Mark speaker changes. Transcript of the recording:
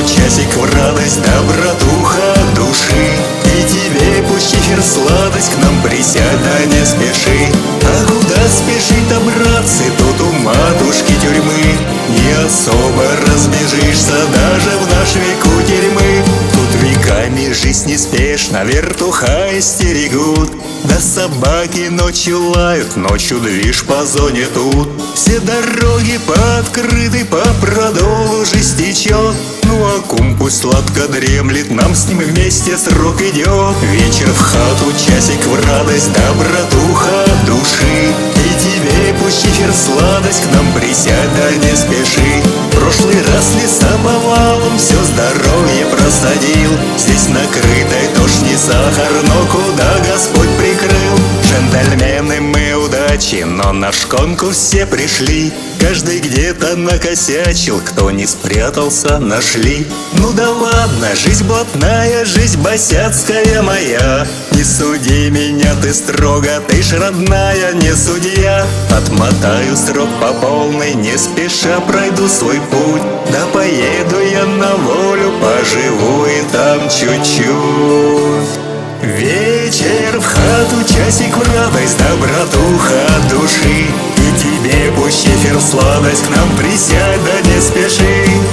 Speaker 1: часик в радость, добротуха души. И тебе пусть чифер сладость, к нам присядь, да не спеши. А куда спешить-то, братцы, тут у матушки тюрьмы не особо разбежишься даже в наш веку тюрьмы. Тут веками жизнь неспешно вертуха стерегут, да собаки ночью лают, ночью движ по зоне тут. Все дороги пооткрыты, по продолу жизнь течет. Ну а кум пусть сладко дремлет, нам с ним вместе срок идет. Вечер в хату, часик в радость, добротуха души. И тебе пусть чифер сладость, к нам присядь, да не спеши. Прошлый раз лесоповалом все здоровье просадил. Здесь накрытой тоже не сахар, но куда Господь прикрыл. Джентльмены мы удачи, но на шконку все пришли. Каждый где-то накосячил, кто не спрятался, нашли. Ну да ладно, жизнь блатная, жизнь босяцкая моя. Не суди меня ты строго, ты ж родная, не судья. Отмотаю срок по полной, не спеша пройду свой путь. Да поеду я на волю, поживу и там чуть-чуть. Вечер в хату, часик в радость, добротуха души. И тебе пусть чифер сладость, к нам присядь, да не спеши.